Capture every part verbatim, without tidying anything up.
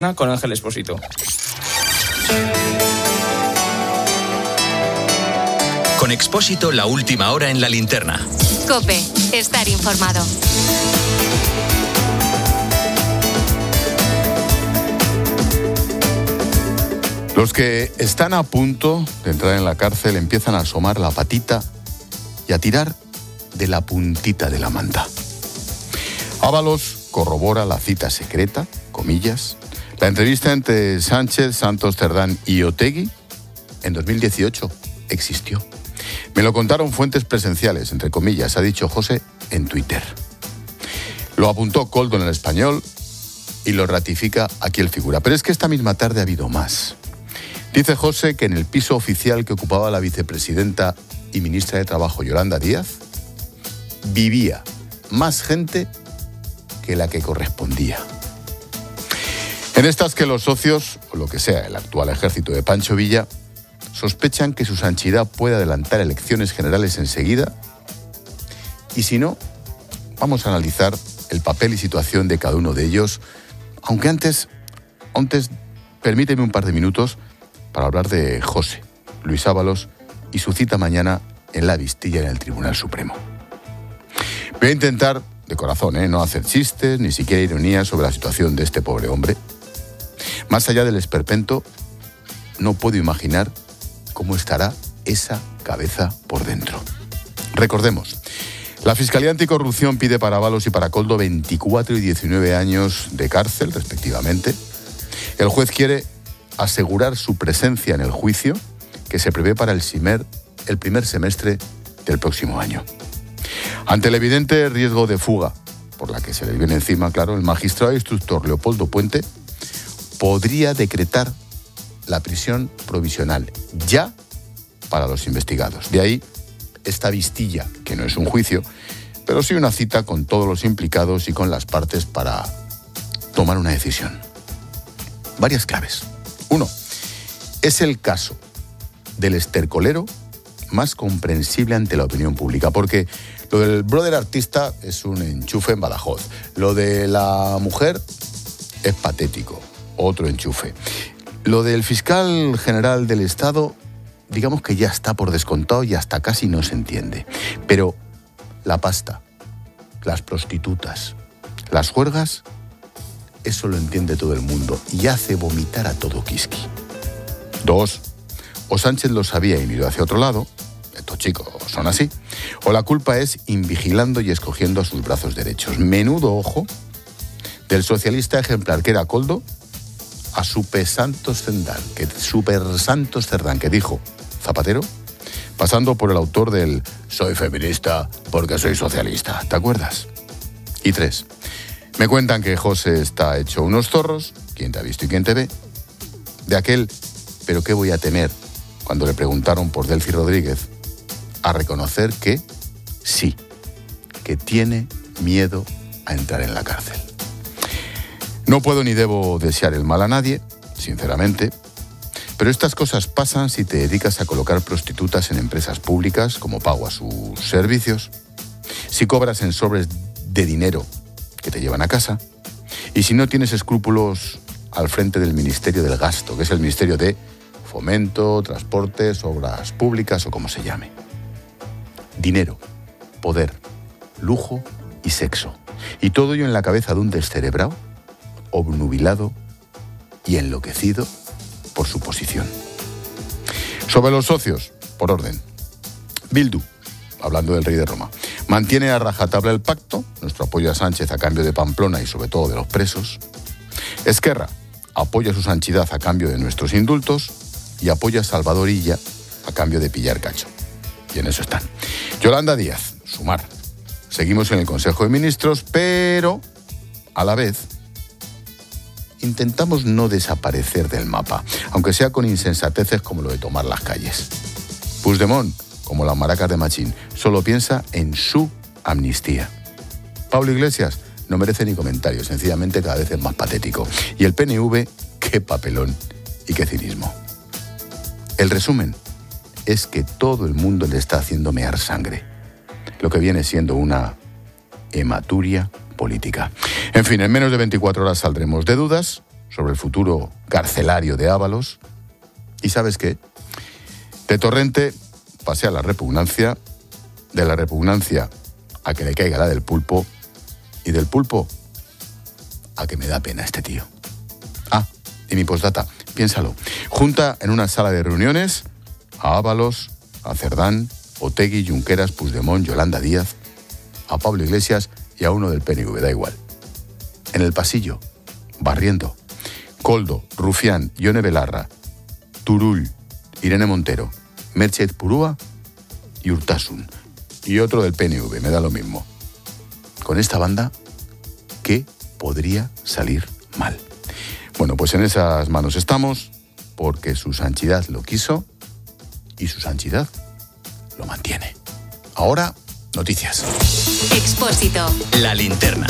con Ángel Expósito. Con Expósito, la última hora en la linterna. COPE, estar informado. Los que están a punto de entrar en la cárcel empiezan a asomar la patita y a tirar de la puntita de la manta. Ábalos corrobora la cita secreta, comillas, la entrevista entre Sánchez, Santos Cerdán y Otegi en dos mil dieciocho existió. Me lo contaron fuentes presenciales, entre comillas, ha dicho José en Twitter. Lo apuntó Koldo en El Español y lo ratifica aquí el figura. Pero es que esta misma tarde ha habido más. Dice José que en el piso oficial que ocupaba la vicepresidenta y ministra de Trabajo, Yolanda Díaz, vivía más gente que la que correspondía. En estas que los socios, o lo que sea, el actual ejército de Pancho Villa, sospechan que su Sanchidad puede adelantar elecciones generales enseguida. Y si no, vamos a analizar el papel y situación de cada uno de ellos. Aunque antes, antes, permíteme un par de minutos para hablar de José Luis Ábalos y su cita mañana en la Vistilla en el Tribunal Supremo. Voy a intentar, de corazón, ¿eh? no hacer chistes, ni siquiera ironía sobre la situación de este pobre hombre. Más allá del esperpento, no puedo imaginar cómo estará esa cabeza por dentro. Recordemos, la Fiscalía Anticorrupción pide para Ábalos y para Koldo veinticuatro y diecinueve años de cárcel, respectivamente. El juez quiere asegurar su presencia en el juicio que se prevé para el, cimer, el primer semestre del próximo año. Ante el evidente riesgo de fuga, por la que se le viene encima, claro, el magistrado instructor Leopoldo Puente podría decretar la prisión provisional ya para los investigados. De ahí esta vistilla, que no es un juicio, pero sí una cita con todos los implicados y con las partes para tomar una decisión. Varias claves. Uno, es el caso del estercolero más comprensible ante la opinión pública, porque lo del brother artista es un enchufe en Badajoz. Lo de la mujer es patético, otro enchufe. Lo del fiscal general del Estado, digamos que ya está por descontado y hasta casi no se entiende. Pero la pasta, las prostitutas, las juergas, eso lo entiende todo el mundo y hace vomitar a todo Quisqui. Dos, o Sánchez lo sabía y miró hacia otro lado, estos chicos son así, o la culpa es invigilando y escogiendo a sus brazos derechos. Menudo ojo del socialista ejemplar que era Koldo a Super Santos Cerdán, que, Super Santos Cerdán, que dijo Zapatero, pasando por el autor del soy feminista porque soy socialista. ¿Te acuerdas? Y tres, me cuentan que José está hecho unos zorros, quién te ha visto y quién te ve, de aquel, pero qué voy a temer, cuando le preguntaron por Delcy Rodríguez, a reconocer que sí, que tiene miedo a entrar en la cárcel. No puedo ni debo desear el mal a nadie, sinceramente, pero estas cosas pasan si te dedicas a colocar prostitutas en empresas públicas como pago a sus servicios, si cobras en sobres de dinero que te llevan a casa, y si no tienes escrúpulos al frente del Ministerio del Gasto, que es el Ministerio de Fomento, Transportes, Obras Públicas o como se llame. Dinero, poder, lujo y sexo. Y todo ello en la cabeza de un descerebrado, obnubilado y enloquecido por su posición. Sobre los socios, por orden. Bildu, hablando del rey de Roma, mantiene a rajatabla el pacto, nuestro apoyo a Sánchez a cambio de Pamplona y sobre todo de los presos. Esquerra apoya su Sanchidad a cambio de nuestros indultos y apoya a Salvador Illa a cambio de pillar cacho. Y en eso están. Yolanda Díaz, Sumar. Seguimos en el Consejo de Ministros, pero a la vez intentamos no desaparecer del mapa, aunque sea con insensateces como lo de tomar las calles. Puigdemont, como las maracas de Machín, solo piensa en su amnistía. Pablo Iglesias no merece ni comentario, sencillamente cada vez es más patético. Y el P N V, qué papelón y qué cinismo. El resumen es que todo el mundo le está haciendo mear sangre, lo que viene siendo una hematuria política. En fin, en menos de veinticuatro horas saldremos de dudas sobre el futuro carcelario de Ábalos. ¿Y sabes qué? De Torrente pasé a la repugnancia, de la repugnancia a que le caiga la del pulpo, y del pulpo a que me da pena este tío. Ah, y mi postdata, piénsalo. Junta en una sala de reuniones a Ábalos, a Cerdán, Otegi, Junqueras, Puigdemont, Yolanda Díaz, a Pablo Iglesias y a uno del P N V, da igual. En el pasillo, barriendo, Koldo, Rufián, Ione Belarra, Turull, Irene Montero, Merche Purúa y Urtasun. Y otro del P N V, me da lo mismo. Con esta banda, ¿qué podría salir mal? Bueno, pues en esas manos estamos, porque su santidad lo quiso y su santidad lo mantiene. Ahora, noticias. Expósito. La linterna.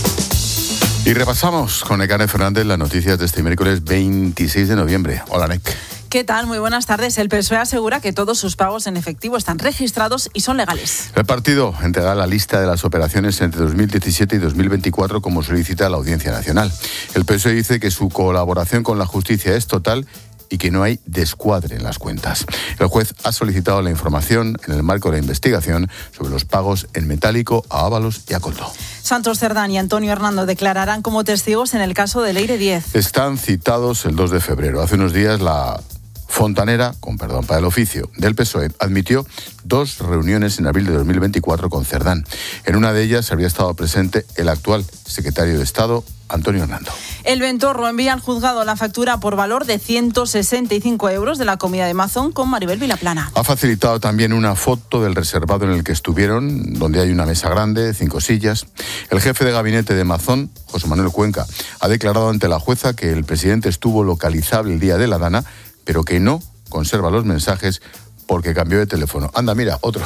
Y repasamos con Nekane Fernández las noticias de este miércoles veintiséis de noviembre. Hola, Nek. ¿Qué tal? Muy buenas tardes. El P S O E asegura que todos sus pagos en efectivo están registrados y son legales. El partido entregará la lista de las operaciones entre dos mil diecisiete y dos mil veinticuatro como solicita la Audiencia Nacional. El P S O E dice que su colaboración con la justicia es total y que no hay descuadre en las cuentas. El juez ha solicitado la información en el marco de la investigación sobre los pagos en metálico a Ábalos y a Koldo. Santos Cerdán y Antonio Hernando declararán como testigos en el caso de Leire diez. Están citados el dos de febrero. Hace unos días la Fontanera, con perdón para el oficio, del P S O E, admitió dos reuniones en abril de dos mil veinticuatro con Cerdán. En una de ellas había estado presente el actual secretario de Estado, Antonio Hernando. El Ventorro envía al juzgado la factura por valor de ciento sesenta y cinco euros de la comida de Mazón con Maribel Vilaplana. Ha facilitado también una foto del reservado en el que estuvieron, donde hay una mesa grande, cinco sillas. El jefe de gabinete de Mazón, José Manuel Cuenca, ha declarado ante la jueza que el presidente estuvo localizable el día de la dana, pero que no conserva los mensajes porque cambió de teléfono. Anda, mira, otro.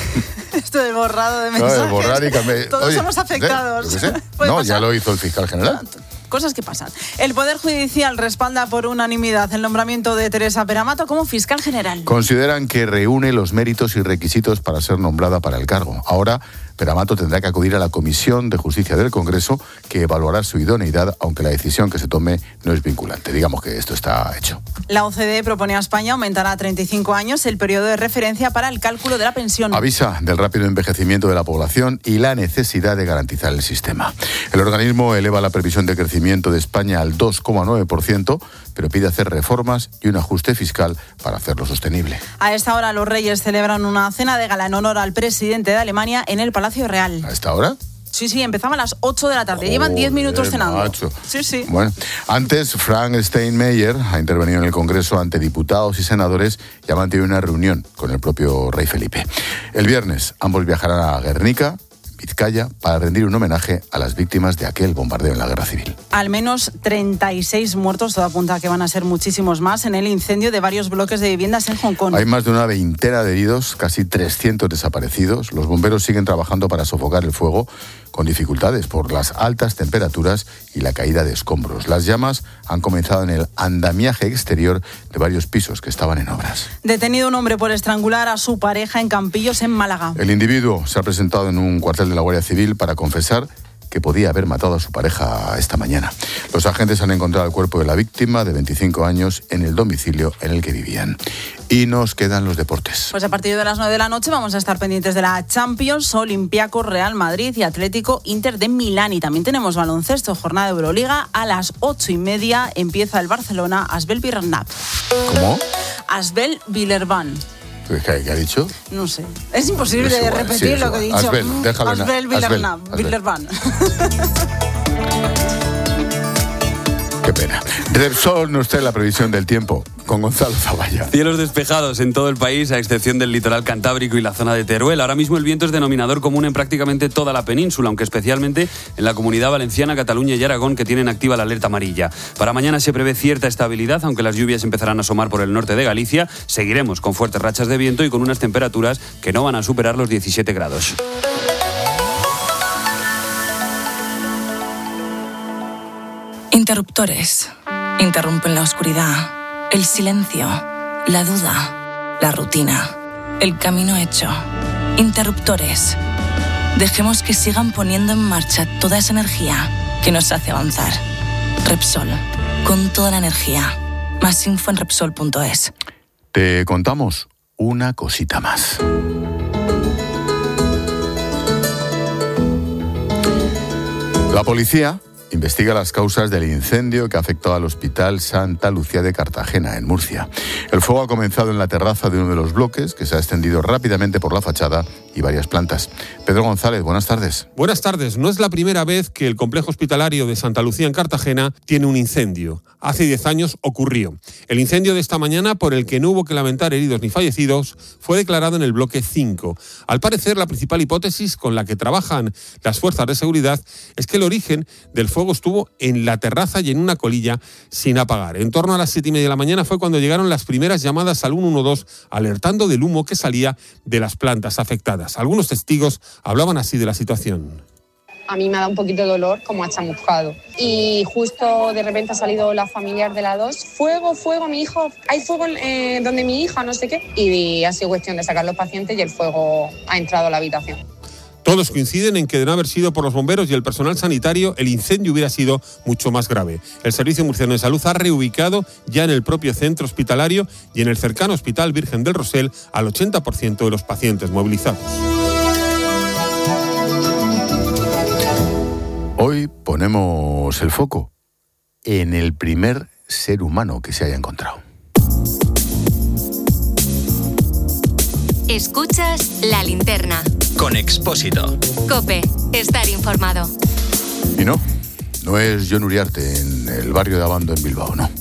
Esto de borrado de mensajes. No, de borrar y cambiar. Todos Oye, somos afectados. ¿eh? No, pasar? Ya lo hizo el fiscal general. Cosas que pasan. El Poder Judicial respalda por unanimidad el nombramiento de Teresa Peramato como fiscal general. Consideran que reúne los méritos y requisitos para ser nombrada para el cargo. Ahora, Peramato tendrá que acudir a la Comisión de Justicia del Congreso, que evaluará su idoneidad, aunque la decisión que se tome no es vinculante. Digamos que esto está hecho. La O C D E propone a España aumentar a treinta y cinco años el periodo de referencia para el cálculo de la pensión. Avisa del rápido envejecimiento de la población y la necesidad de garantizar el sistema. El organismo eleva la previsión de crecimiento de España al dos coma nueve por ciento, pero pide hacer reformas y un ajuste fiscal para hacerlo sostenible. A esta hora los Reyes celebran una cena de gala en honor al presidente de Alemania en el Palacio Real. ¿A esta hora? Sí, sí, empezaba a las ocho de la tarde. Joder, llevan diez minutos cenando. Macho. Sí, sí. Bueno, antes Frank Steinmeier ha intervenido en el Congreso ante diputados y senadores y ha mantenido una reunión con el propio rey Felipe. El viernes ambos viajarán a Guernica, Vizcaya, para rendir un homenaje a las víctimas de aquel bombardeo en la Guerra Civil. Al menos treinta y seis muertos, todo apunta a que van a ser muchísimos más, en el incendio de varios bloques de viviendas en Hong Kong. Hay más de una veintena de heridos, casi trescientos desaparecidos. Los bomberos siguen trabajando para sofocar el fuego, con dificultades por las altas temperaturas y la caída de escombros. Las llamas han comenzado en el andamiaje exterior de varios pisos que estaban en obras. Detenido un hombre por estrangular a su pareja en Campillos, en Málaga. El individuo se ha presentado en un cuartel de la Guardia Civil para confesar que podía haber matado a su pareja esta mañana. Los agentes han encontrado el cuerpo de la víctima, de veinticinco años, en el domicilio en el que vivían. Y nos quedan los deportes. Pues a partir de las nueve de la noche vamos a estar pendientes de la Champions, Olympiacos, Real Madrid y Atlético Inter de Milán. Y también tenemos baloncesto, jornada de Euroliga. A las ocho y media empieza el Barcelona, Asbel Villerban. ¿Cómo? Asbel Villerban. ¿Qué, ¿Qué ha dicho? No sé. Es imposible es igual, repetir sí, lo que he dicho. Asbel, déjalo. Asbel Villerban. Qué pena. Repsol nos trae la previsión del tiempo con Gonzalo Zavalla. Cielos despejados en todo el país, a excepción del litoral cantábrico y la zona de Teruel. Ahora mismo el viento es denominador común en prácticamente toda la península, aunque especialmente en la Comunidad Valenciana, Cataluña y Aragón, que tienen activa la alerta amarilla. Para mañana se prevé cierta estabilidad, aunque las lluvias empezarán a asomar por el norte de Galicia. Seguiremos con fuertes rachas de viento y con unas temperaturas que no van a superar los diecisiete grados. Interruptores. Interrumpen la oscuridad, el silencio, la duda, la rutina, el camino hecho. Interruptores. Dejemos que sigan poniendo en marcha toda esa energía que nos hace avanzar. Repsol. con toda la energía. Más info en Repsol punto es. Te contamos una cosita más. La policía investiga las causas del incendio que afectó al Hospital Santa Lucía de Cartagena, en Murcia. El fuego ha comenzado en la terraza de uno de los bloques, que se ha extendido rápidamente por la fachada y varias plantas. Pedro González, buenas tardes. Buenas tardes. No es la primera vez que el complejo hospitalario de Santa Lucía en Cartagena tiene un incendio. Hace diez años ocurrió. El incendio de esta mañana, por el que no hubo que lamentar heridos ni fallecidos, fue declarado en el bloque cinco. Al parecer, la principal hipótesis con la que trabajan las fuerzas de seguridad es que el origen del fuego estuvo en la terraza y en una colilla sin apagar. En torno a las siete y media de la mañana fue cuando llegaron las primeras llamadas al ciento doce alertando del humo que salía de las plantas afectadas. Algunos testigos hablaban así de la situación. A mí me ha dado un poquito de dolor, como a chamuscado. Y justo de repente ha salido la familiar de la dos. Fuego, fuego, mi hijo. Hay fuego eh, donde mi hija, no sé qué. Y ha sido cuestión de sacar los pacientes y el fuego ha entrado a la habitación. Todos coinciden en que de no haber sido por los bomberos y el personal sanitario, el incendio hubiera sido mucho más grave. El Servicio Murciano de Salud ha reubicado ya en el propio centro hospitalario y en el cercano Hospital Virgen del Rosell al ochenta por ciento de los pacientes movilizados. Hoy ponemos el foco en el primer ser humano que se haya encontrado. Escuchas La Linterna. Con Expósito. COPE. Estar informado. Y no, no es Jon Uriarte en el barrio de Abando en Bilbao, no.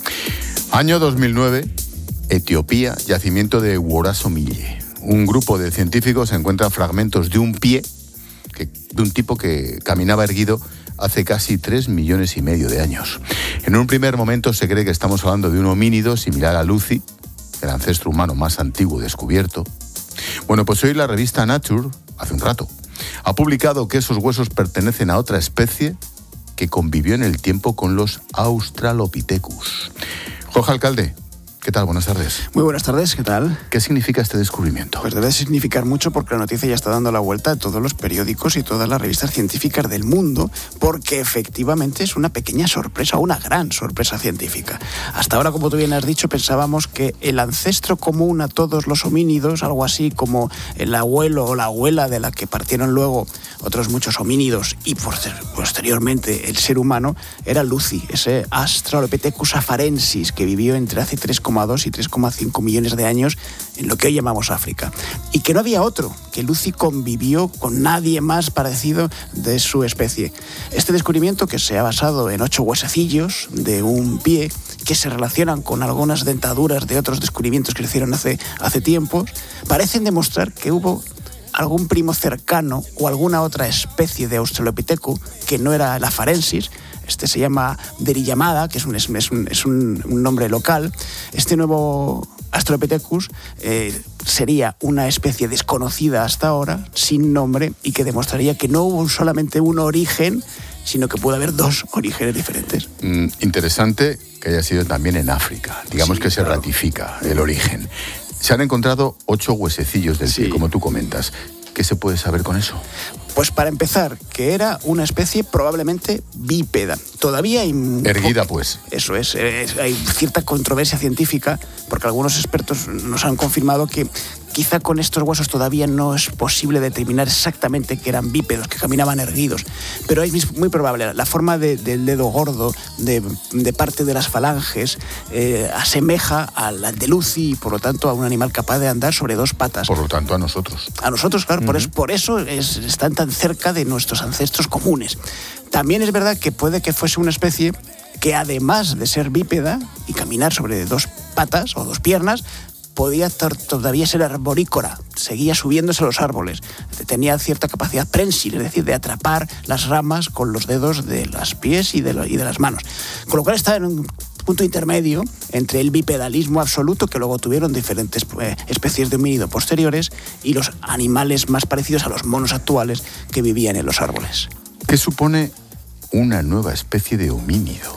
Año dos mil nueve, Etiopía, yacimiento de Ourossogui. Un grupo de científicos encuentra fragmentos de un pie que, de un tipo que caminaba erguido hace casi tres millones y medio de años. En un primer momento se cree que estamos hablando de un homínido similar a Lucy, el ancestro humano más antiguo descubierto. Bueno, pues hoy la revista Nature, hace un rato, ha publicado que esos huesos pertenecen a otra especie que convivió en el tiempo con los Australopithecus. Jorge Alcalde, ¿qué tal? Buenas tardes. Muy buenas tardes, ¿qué tal? ¿Qué significa este descubrimiento? Pues debe significar mucho porque la noticia ya está dando la vuelta a todos los periódicos y todas las revistas científicas del mundo, porque efectivamente es una pequeña sorpresa, una gran sorpresa científica. Hasta ahora, como tú bien has dicho, pensábamos que el ancestro común a todos los homínidos, algo así como el abuelo o la abuela de la que partieron luego otros muchos homínidos y posteriormente el ser humano, era Lucy, ese Australopithecus afarensis que vivió entre hace tres coma dos y tres coma cinco millones de años en lo que hoy llamamos África. Y que no había otro, que Lucy convivió con nadie más parecido de su especie. Este descubrimiento, que se ha basado en ocho huesecillos de un pie, que se relacionan con algunas dentaduras de otros descubrimientos que se hicieron hace, hace tiempo, parecen demostrar que hubo algún primo cercano o alguna otra especie de Australopithecus que no era el afarensis. Este se llama Deriyamada, que es un, es un, es un, un nombre local. Este nuevo Australopithecus eh, sería una especie desconocida hasta ahora, sin nombre, y que demostraría que no hubo solamente un origen, sino que puede haber dos orígenes diferentes. Mm, interesante que haya sido también en África. Digamos sí, que se claro. ratifica el origen. Se han encontrado ocho huesecillos del sí. pie, como tú comentas. ¿Qué se puede saber con eso? Pues para empezar, que era una especie probablemente bípeda. Todavía hay... Erguida, pues. Eso es, es. Hay cierta controversia científica, porque algunos expertos nos han confirmado que quizá con estos huesos todavía no es posible determinar exactamente que eran bípedos, que caminaban erguidos. Pero es muy probable. La forma de, del dedo gordo, de, de parte de las falanges, eh, asemeja a la de Lucy y, por lo tanto, a un animal capaz de andar sobre dos patas. Por lo tanto, a nosotros. A nosotros, claro. Uh-huh. Por eso, por eso es, están tan cerca de nuestros ancestros comunes. También es verdad que puede que fuese una especie que, además de ser bípeda y caminar sobre dos patas o dos piernas, podía todavía ser arborícola, seguía subiéndose a los árboles, tenía cierta capacidad prensil, es decir, de atrapar las ramas con los dedos de los pies y de, lo, y de las manos. Con lo cual está en un punto intermedio entre el bipedalismo absoluto, que luego tuvieron diferentes eh, especies de homínido posteriores, y los animales más parecidos a los monos actuales que vivían en los árboles. ¿Qué supone una nueva especie de homínido?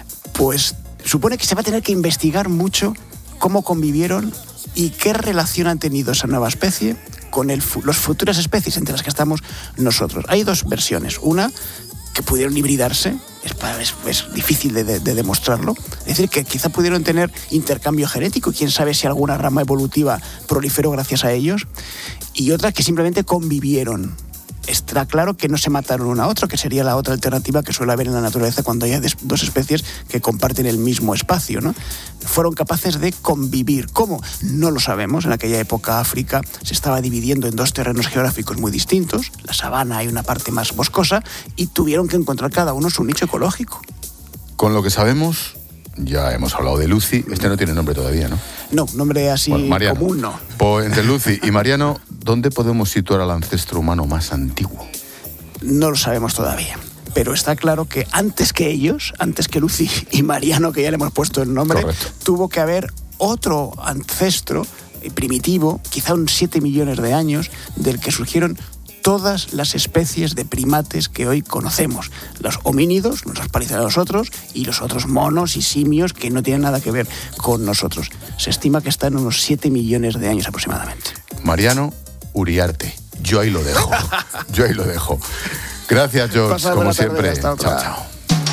Pues supone que se va a tener que investigar mucho cómo convivieron y qué relación han tenido esa nueva especie con el, las futuras especies entre las que estamos nosotros. Hay dos versiones. Una, que pudieron hibridarse, es, es, es difícil de, de, de demostrarlo. Es decir, que quizá pudieron tener intercambio genético, quién sabe si alguna rama evolutiva proliferó gracias a ellos, y otras que simplemente convivieron. Está claro que no se mataron uno a otro, que sería la otra alternativa que suele haber en la naturaleza cuando hay dos especies que comparten el mismo espacio, ¿no? Fueron capaces de convivir. ¿Cómo? No lo sabemos. En aquella época África se estaba dividiendo en dos terrenos geográficos muy distintos. La sabana hay una parte más boscosa y tuvieron que encontrar cada uno su nicho ecológico. Con lo que sabemos, ya hemos hablado de Lucy. Este no tiene nombre todavía, ¿no? No, nombre así bueno, Mariano. Común no. Pues entre Lucy y Mariano, ¿dónde podemos situar al ancestro humano más antiguo? No lo sabemos todavía. Pero está claro que antes que ellos, antes que Lucy y Mariano, que ya le hemos puesto el nombre, correcto, tuvo que haber otro ancestro primitivo, quizá unos siete millones de años, del que surgieron todas las especies de primates que hoy conocemos. Los homínidos, los parecidos a nosotros, y los otros monos y simios que no tienen nada que ver con nosotros. Se estima que están unos siete millones de años aproximadamente. Mariano Uriarte. Yo ahí lo dejo. Yo ahí lo dejo. Gracias, George, Pasar como siempre. Chao, chao.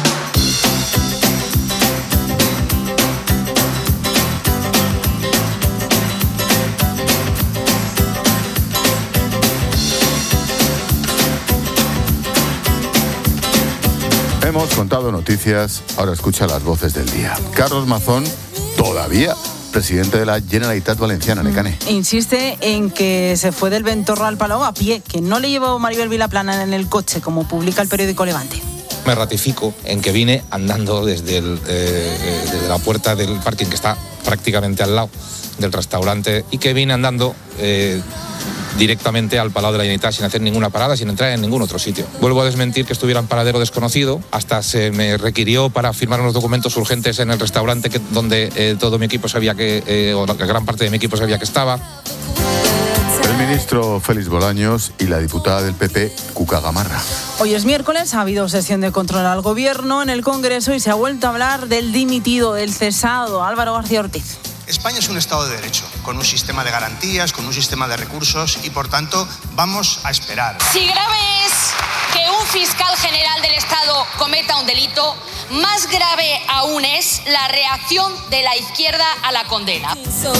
Hemos contado noticias, ahora escucha las voces del día. Carlos Mazón, todavía presidente de la Generalitat Valenciana, Necane. Insiste en que se fue del Ventorro al Palau a pie, que no le llevó Maribel Vilaplana en el coche, como publica el periódico Levante. Me ratifico en que vine andando desde, el, eh, desde la puerta del parking, que está prácticamente al lado del restaurante, y que vine andando eh, directamente al Palau de la Generalitat sin hacer ninguna parada, sin entrar en ningún otro sitio. Vuelvo a desmentir que estuviera en paradero desconocido, hasta se me requirió para firmar unos documentos urgentes en el restaurante que, donde eh, todo mi equipo sabía que, eh, o la gran parte de mi equipo sabía que estaba. El ministro Félix Bolaños y la diputada del P P, Cuca Gamarra. Hoy es miércoles, ha habido sesión de control al gobierno en el Congreso y se ha vuelto a hablar del dimitido, del cesado, Álvaro García Ortiz. España es un Estado de Derecho, con un sistema de garantías, con un sistema de recursos y, por tanto, vamos a esperar. Si grave es que un fiscal general del Estado cometa un delito, más grave aún es la reacción de la izquierda a la condena.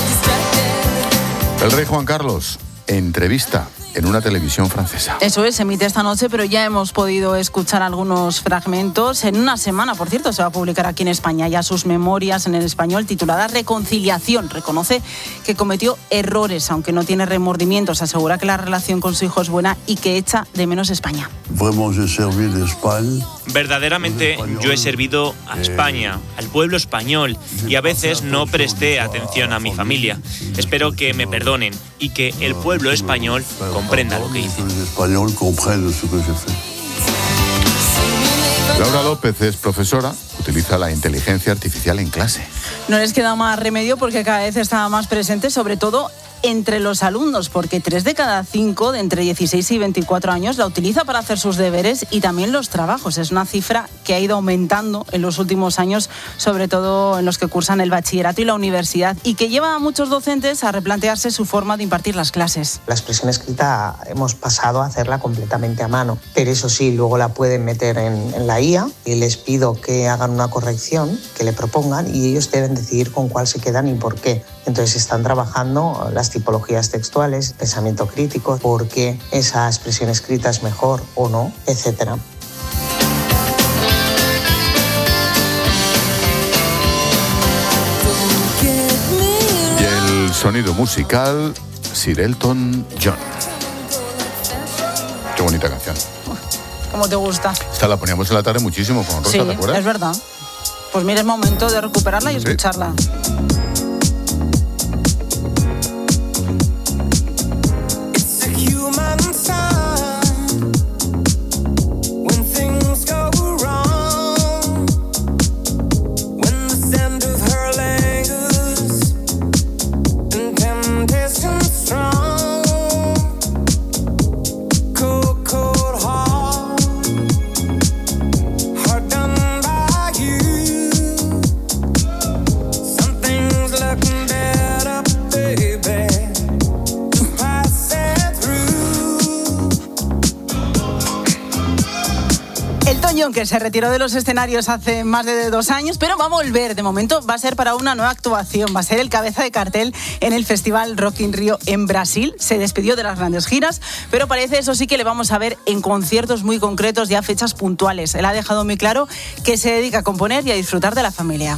El rey Juan Carlos, entrevista en una televisión francesa. Eso es, se emite esta noche, pero ya hemos podido escuchar algunos fragmentos. En una semana, por cierto, se va a publicar aquí en España ya sus memorias en el español titulada Reconciliación. Reconoce que cometió errores, aunque no tiene remordimientos. Asegura que la relación con su hijo es buena y que echa de menos España. Verdaderamente yo he servido a España, al pueblo español, y a veces no presté atención a mi familia. Espero que me perdonen y que el pueblo español comprenda lo que hice. Laura López es profesora, utiliza la inteligencia artificial en clase. No les queda más remedio porque cada vez está más presente, sobre todo entre los alumnos, porque tres de cada cinco de entre dieciséis y veinticuatro años la utiliza para hacer sus deberes y también los trabajos. Es una cifra que ha ido aumentando en los últimos años, sobre todo en los que cursan el bachillerato y la universidad, y que lleva a muchos docentes a replantearse su forma de impartir las clases. La expresión escrita hemos pasado a hacerla completamente a mano, pero eso sí, luego la pueden meter en, en la I A y les pido que hagan una corrección, que le propongan, y ellos deben decidir con cuál se quedan y por qué. Entonces están trabajando las tipologías textuales, pensamiento crítico, por qué esa expresión escrita es mejor o no, etcétera. Y el sonido musical, Sir Elton John. Qué bonita canción. ¿Cómo te gusta? Esta la poníamos en la tarde muchísimo con Rosa, sí, ¿te acuerdas? Es verdad. Pues mira, es momento de recuperarla y sí. escucharla. John, que se retiró de los escenarios hace más de dos años, pero va a volver. De momento va a ser para una nueva actuación. Va a ser el cabeza de cartel en el Festival Rock in Rio en Brasil. Se despidió de las grandes giras, pero parece, eso sí, que le vamos a ver en conciertos muy concretos y a fechas puntuales. Él ha dejado muy claro que se dedica a componer y a disfrutar de la familia.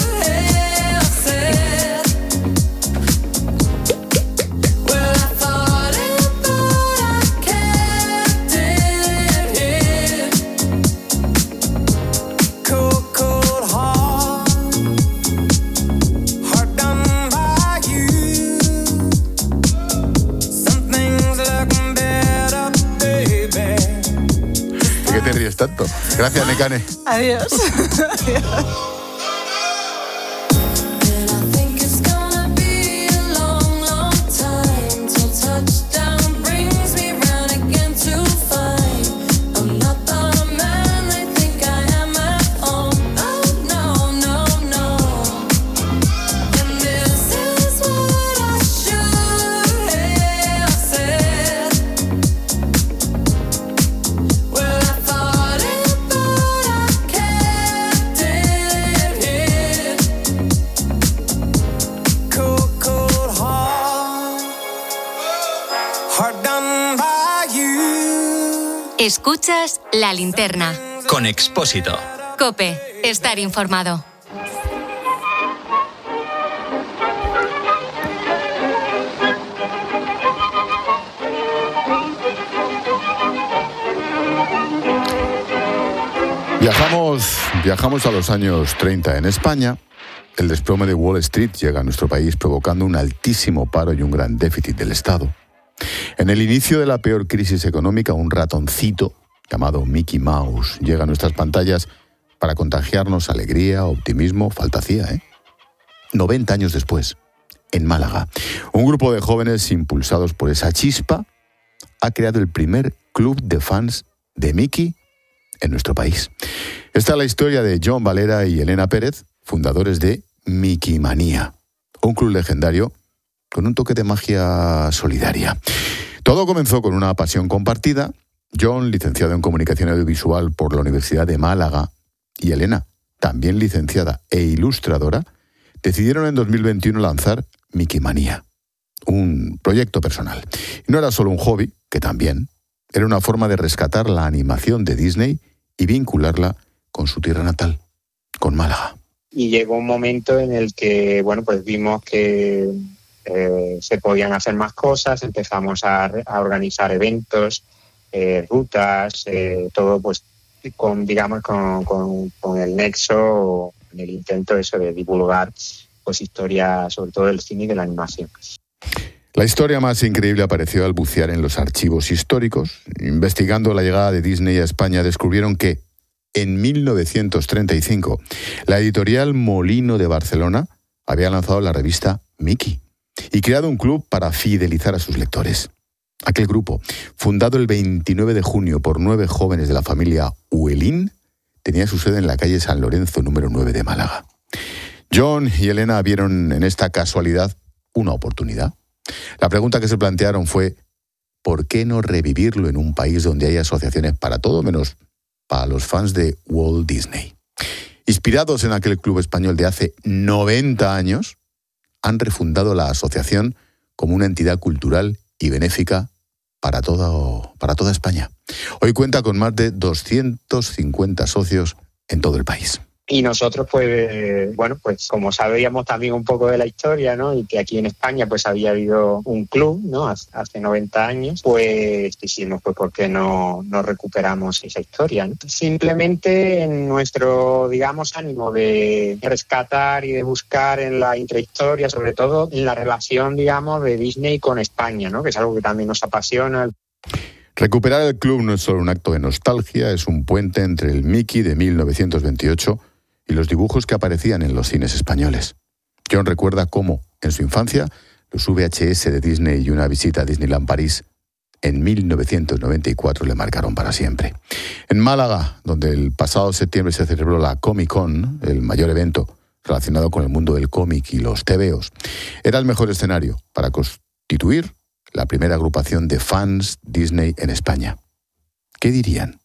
¿Qué te ríes tanto? Gracias, Nekane. Adiós. Adiós. Escuchas La Linterna. Con Expósito. COPE. Estar informado. Viajamos, viajamos a los años treinta en España. El desplome de Wall Street llega a nuestro país provocando un altísimo paro y un gran déficit del Estado. En el inicio de la peor crisis económica, un ratoncito llamado Mickey Mouse llega a nuestras pantallas para contagiarnos alegría, optimismo, fantasía, ¿eh? noventa años después, en Málaga, un grupo de jóvenes impulsados por esa chispa ha creado el primer club de fans de Mickey en nuestro país. Esta es la historia de John Valera y Elena Pérez, fundadores de Mickey Manía, un club legendario con un toque de magia solidaria. Todo comenzó con una pasión compartida. John, licenciado en Comunicación Audiovisual por la Universidad de Málaga, y Elena, también licenciada e ilustradora, decidieron en dos mil veintiuno lanzar Mickey Manía, un proyecto personal. Y no era solo un hobby, que también, era una forma de rescatar la animación de Disney y vincularla con su tierra natal, con Málaga. Y llegó un momento en el que, bueno, pues vimos que Eh, se podían hacer más cosas, empezamos a, a organizar eventos, eh, rutas, eh, todo pues con, digamos, con, con, con el nexo, en el intento eso de divulgar pues historia, sobre todo del cine y de la animación. La historia más increíble apareció al bucear en los archivos históricos. Investigando la llegada de Disney a España, descubrieron que en mil novecientos treinta y cinco la editorial Molino de Barcelona había lanzado la revista Mickey y creado un club para fidelizar a sus lectores. Aquel grupo, fundado el veintinueve de junio por nueve jóvenes de la familia Huelín, tenía su sede en la calle San Lorenzo número nueve de Málaga. John y Elena vieron en esta casualidad una oportunidad. La pregunta que se plantearon fue: ¿por qué no revivirlo en un país donde hay asociaciones para todo menos para los fans de Walt Disney? Inspirados en aquel club español de hace noventa años, han refundado la asociación como una entidad cultural y benéfica para toda, para toda España. Hoy cuenta con más de doscientos cincuenta socios en todo el país. Y nosotros, pues, bueno, pues como sabíamos también un poco de la historia, ¿no? Y que aquí en España, pues, había habido un club, ¿no? Hace noventa años, pues, dijimos, pues, ¿por qué no, no recuperamos esa historia, ¿no? Simplemente en nuestro, digamos, ánimo de rescatar y de buscar en la intrahistoria, sobre todo en la relación, digamos, de Disney con España, ¿no? Que es algo que también nos apasiona. Recuperar el club no es solo un acto de nostalgia, es un puente entre el Mickey de mil novecientos veintiocho y los dibujos que aparecían en los cines españoles. John recuerda cómo, en su infancia, los V H S de Disney y una visita a Disneyland París en mil novecientos noventa y cuatro le marcaron para siempre. En Málaga, donde el pasado septiembre se celebró la Comic Con, el mayor evento relacionado con el mundo del cómic y los tebeos, era el mejor escenario para constituir la primera agrupación de fans Disney en España. ¿Qué dirían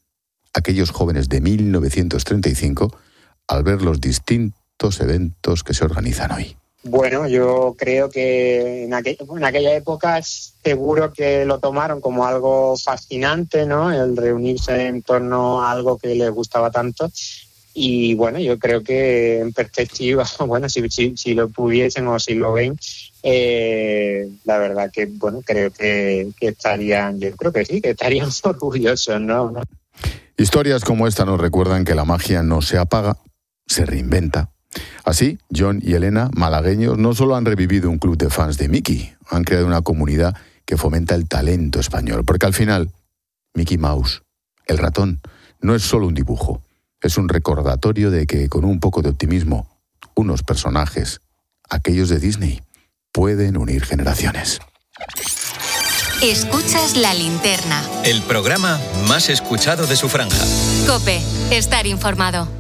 aquellos jóvenes de mil novecientos treinta y cinco al ver los distintos eventos que se organizan hoy? Bueno, yo creo que en, aqu- en aquella época seguro que lo tomaron como algo fascinante, ¿no? El reunirse en torno a algo que les gustaba tanto. Y bueno, yo creo que en perspectiva, bueno, si, si, si lo pudiesen o si lo ven, eh, la verdad que, bueno, creo que, que estarían, yo creo que sí, que estarían orgullosos, ¿no? Historias como esta nos recuerdan que la magia no se apaga, se reinventa. Así, John y Elena, malagueños, no solo han revivido un club de fans de Mickey, han creado una comunidad que fomenta el talento español. Porque al final, Mickey Mouse, el ratón, no es solo un dibujo, es un recordatorio de que con un poco de optimismo, unos personajes, aquellos de Disney, pueden unir generaciones. Escuchas La Linterna. El programa más escuchado de su franja. COPE, estar informado.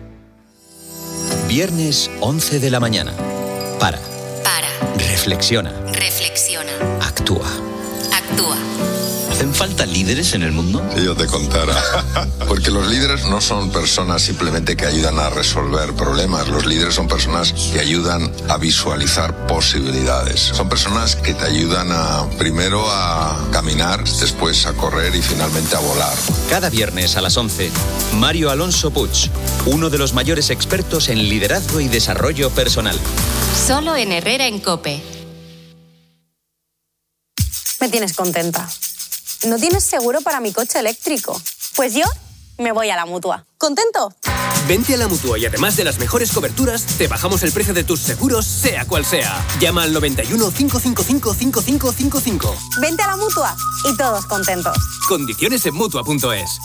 Viernes once de la mañana. Para. Para. Reflexiona. Reflexiona. Actúa. Actúa. ¿Hacen falta líderes en el mundo? Si yo te contara. Porque los líderes no son personas simplemente que ayudan a resolver problemas. Los líderes son personas que ayudan a visualizar posibilidades. Son personas que te ayudan a, primero a caminar, después a correr y finalmente a volar. Cada viernes a las once, Mario Alonso Puig, uno de los mayores expertos en liderazgo y desarrollo personal. Solo en Herrera en COPE. Me tienes contenta. ¿No tienes seguro para mi coche eléctrico? Pues yo me voy a la Mutua. ¿Contento? Vente a la Mutua y además de las mejores coberturas, te bajamos el precio de tus seguros, sea cual sea. Llama al noventa y uno, cinco cinco cinco, cinco cinco cinco cinco. Vente a la Mutua y todos contentos. Condiciones en Mutua punto es.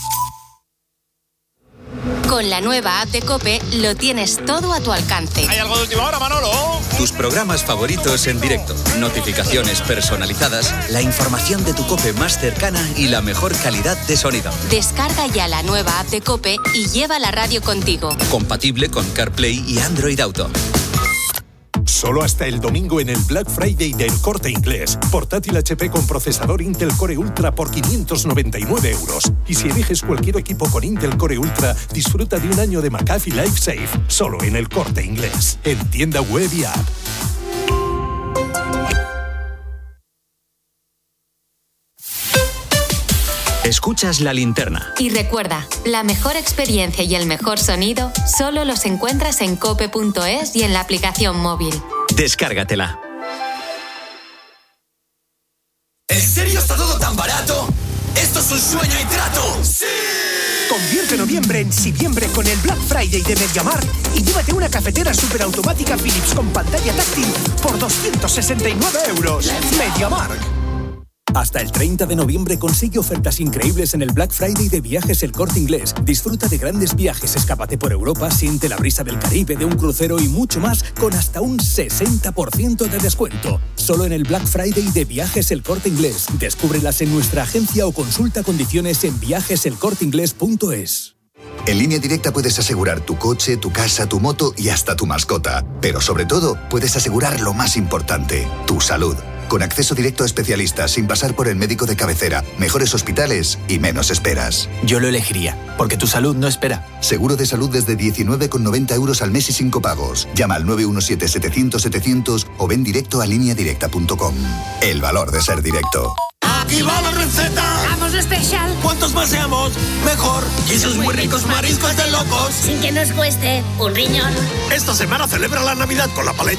Con la nueva app de COPE lo tienes todo a tu alcance. ¿Hay algo de última hora, Manolo? Tus programas favoritos en directo, notificaciones personalizadas, la información de tu COPE más cercana y la mejor calidad de sonido. Descarga ya la nueva app de COPE y lleva la radio contigo. Compatible con CarPlay y Android Auto. Solo hasta el domingo en el Black Friday del Corte Inglés. Portátil H P con procesador Intel Core Ultra por quinientos noventa y nueve euros. Y si eliges cualquier equipo con Intel Core Ultra, disfruta de un año de McAfee Life Safe. Solo en el Corte Inglés. En tienda web y app. Escuchas La Linterna. Y recuerda, la mejor experiencia y el mejor sonido solo los encuentras en cope punto es y en la aplicación móvil. Descárgatela. ¿En serio está todo tan barato? ¡Esto es un sueño y trato! ¡Sí! Convierte noviembre en siviembre con el Black Friday de MediaMarkt y llévate una cafetera superautomática Philips con pantalla táctil por doscientos sesenta y nueve euros. MediaMarkt. Hasta el treinta de noviembre consigue ofertas increíbles en el Black Friday de Viajes El Corte Inglés. Disfruta de grandes viajes, escápate por Europa, siente la brisa del Caribe, de un crucero y mucho más con hasta un sesenta por ciento de descuento. Solo en el Black Friday de Viajes El Corte Inglés. Descúbrelas en nuestra agencia o consulta condiciones en viajes el corte inglés punto es. En Línea Directa puedes asegurar tu coche, tu casa, tu moto y hasta tu mascota. Pero sobre todo, puedes asegurar lo más importante, tu salud. Con acceso directo a especialistas sin pasar por el médico de cabecera, mejores hospitales y menos esperas. Yo lo elegiría, porque tu salud no espera. Seguro de salud desde diecinueve con noventa euros al mes y sin copagos. Llama al nueve uno siete, setecientos, setecientos o ven directo a línea directa punto com. El valor de ser directo. ¡Aquí va la receta! ¡Vamos, especial! ¡Cuantos más seamos, mejor! ¡Y esos muy ricos mariscos de locos! Sin que nos cueste un riñón. Esta semana celebra la Navidad con la paleta